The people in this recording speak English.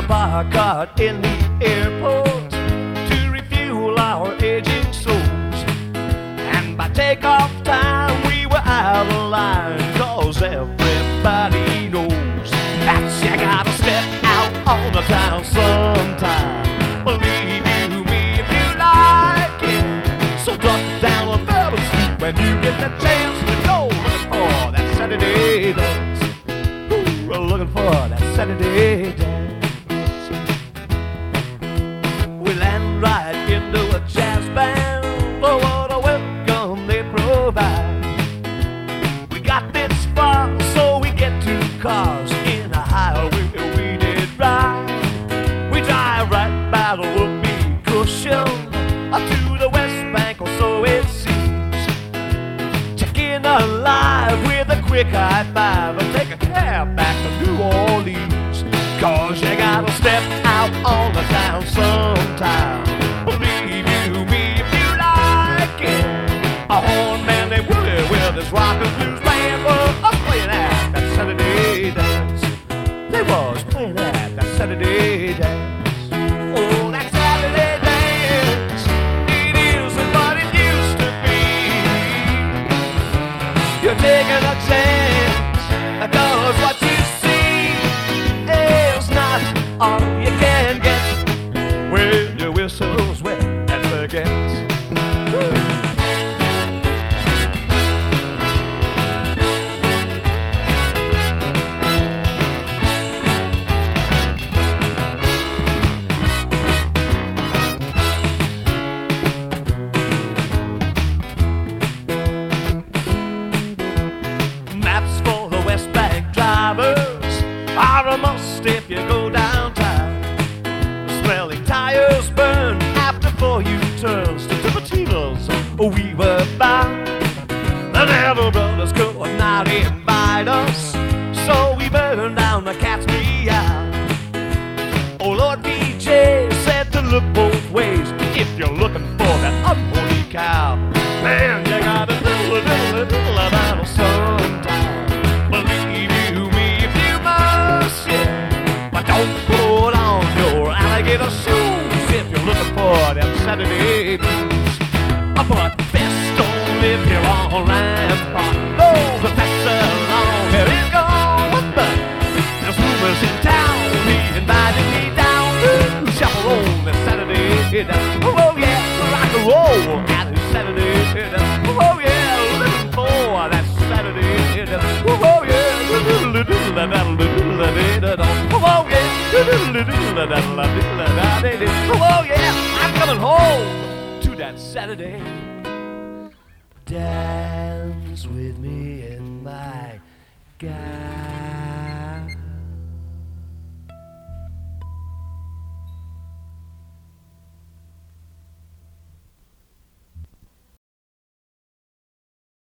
park car in the airport to refuel our aging souls. And by takeoff time we were out of line, 'cause everybody knows that you gotta step out on the town sometime. Believe you me if you like it. So duck down on Bourbon Street when you get the chance to go. Looking for that Saturday dance. Ooh, we're looking for that Saturday dance. We land right into a jazz band. Oh, what a welcome they provide. We got this far, so we get two cars in a highway we did ride. We drive right by the whoopee cushion up to the West Bank, or so it seems. Check in alive with a quick high five and take a cab back to New Orleans. 'Cause you gotta step out on the town sometime. Believe you me if you like it. A horn man named Willie with his rock and blues band was playing at that Saturday dance. They was playing at that Saturday dance. Oh, that Saturday dance, it isn't what it used to be. You're taking a chance, 'cause what you see is not all you can get when your whistle's wet and forgets. Maps for the West Bank drivers are a must if you go downtown. Smelly tires burn after 4 U-turns to Tipitinos we were bound. The Neville brothers could not invite us, so we burned down the Cat's Meow. Oh, Lord PJ said to look both ways if you're looking for that unholy cow. Man, you gotta diddle about it sometime. Believe you me if you must, yeah. But don't put on your alligator shoes if you're looking for them Saturday blues. But best don't if you're on Rampart. Oh, the best along here is gone. But there's rumors in town, he invited me down to chaperone that Saturday dance. Oh yeah, rock and roll at his Saturday dance. Oh yeah, looking for that Saturday dance. Oh yeah, oh yeah, I'm coming home to that Saturday. Dance with me and my guy.